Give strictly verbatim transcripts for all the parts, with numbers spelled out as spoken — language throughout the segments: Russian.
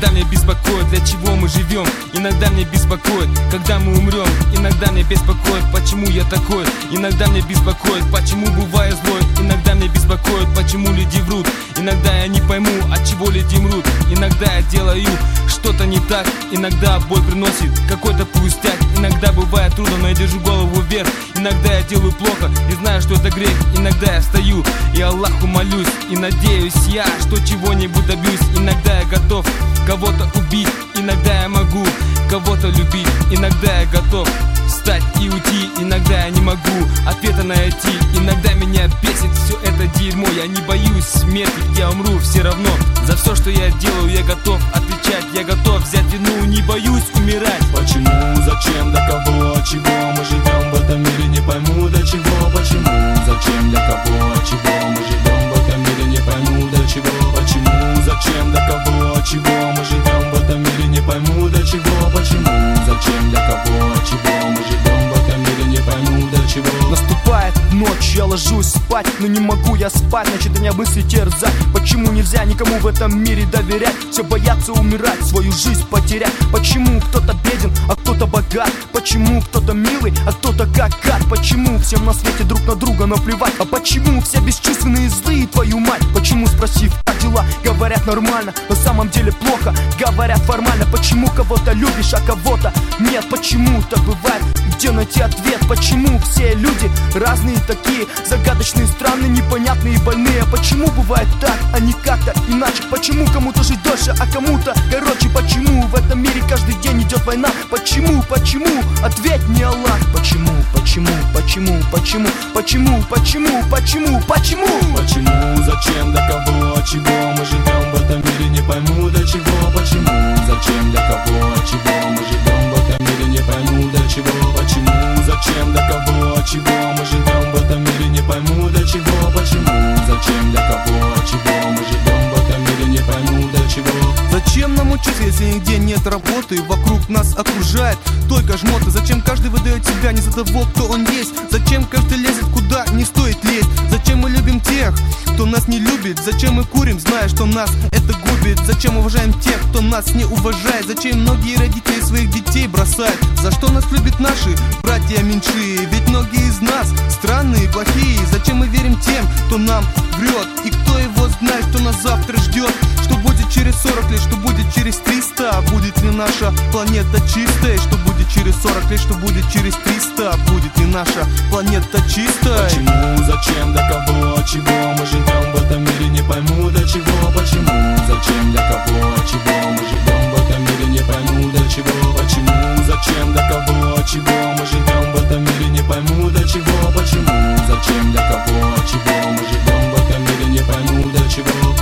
Иногда меня беспокоит, для чего мы живем. Иногда меня беспокоит, когда мы умрем. Иногда меня беспокоит, почему я такой. Иногда меня беспокоит, почему бываю злой. Иногда меня беспокоит, почему люди врут. Иногда я не пойму, от чего люди мрут. Иногда я делаю что-то не так. Иногда боль приносит какой-то пустяк. Иногда бывает трудно, но я держу голову вверх. Иногда я делаю плохо и знаю, что это грех. Иногда я встаю и Аллаху молюсь. И надеюсь я, что чего-нибудь добьюсь. Иногда я готов кого-то убить. Иногда я могу кого-то любить. Иногда я готов встать и уйти. Иногда я не могу ответа найти. Иногда меня бесит все это дерьмо. Я не боюсь смерти, я умру все равно. За все, что я делаю, я готов отвечать. Я готов взять вину, не боюсь умирать. Почему, зачем, для кого, чего мы живем в этом мире, не пойму до чего. Почему, зачем, для кого, чего мы живем в этом мире, не пойму до чего. Почему, зачем, для кого, чего мы живем в этом мире, не пойму до чего. Почему, зачем, для кого, чего мы живем в этом мире, не пойму до чего. Наступает ночь, я ложусь спать, но не могу я спать, значит меня мысли терзать. Почему нельзя никому в этом мире доверять? Все боятся умирать, свою жизнь потерять. Почему кто-то беден, а кто-то богат? Почему кто-то милый, а кто-то как гад? Почему всем на свете друг на друга наплевать? А почему все бесчувственные злые, твою мать? Почему, спросив, как дела, говорят нормально, на самом деле плохо, говорят формально. Почему кого-то любишь, а кого-то нет? Почему так бывает? Где найти ответ? Почему все люди разные такие, загадочные, странные, непонятные, больные? А почему бывает так, а не как-то иначе? Почему кому-то жить дольше, а кому-то короче? Почему в этом мире каждый день идет война? Почему, почему? Ответь мне, Аллах. Почему, почему, почему, почему, почему, почему, почему, почему? Почему, зачем, для кого, чего мы живем в этом мире, не пойму до чего. Почему, зачем, для кого, чего мы живем в этом мире, не пойму до чего. Почему, зачем, для кого, чего мы живем в этом мире, не пойму до чего. Почему, зачем, для кого, чего мы живем в этом мире, не пойму до чего. Зачем нам учиться, если нигде нет работы? Вокруг нас окружает только жмоты. Зачем каждый выдает себя не за того, кто он есть? Зачем каждый лезет куда не стоит лезть? Зачем мы любим тех, кто нас не любит? Зачем мы курим, зная, что нас это губит? Зачем уважаем тех, кто нас не уважает? Зачем многие родители своих детей бросают? За что нас любят наши братья меньшие? Ведь многие из нас странные, плохие. Зачем мы верим тем, кто нам врет? И кто его знает, что нас завтра ждет? Что будет через сорок лет, что будет через триста? Будет ли наша планета чистая? Что будет через сорок лет, что будет через триста? Будет ли наша планета чистая? Почему, зачем, для кого, чего мы живем в этом мире, не пойму до чего. Почему, зачем, для кого, чего мы живем в этом мире, не пойму до чего. Почему, зачем, для кого, чего мы живем в этом мире, не пойму до чего. Почему, зачем, для кого, чего мы живем в этом мире, не пойму до чего.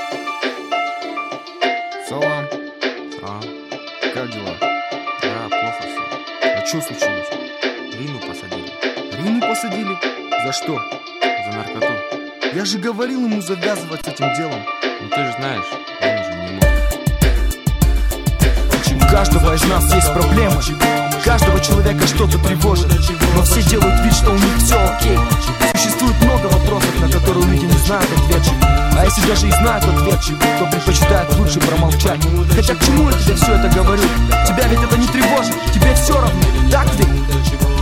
Салам. А, как дела? Да, плохо все. А что случилось? Рину посадили. Рину посадили? За что? За наркоту. Я же говорил ему завязывать с этим делом. Ну ты же знаешь, он уже не может. У каждого из нас есть проблемы. Каждого человека что-то тревожит. Но все делают вид, что у них все окей. Существует много вопросов, на которые люди не знают ответа. А если даже и знают ответ, то предпочитают лучше промолчать. Хотя к чему я тебе все это говорю? Тебя ведь это не тревожит, тебе все равно, так ведь?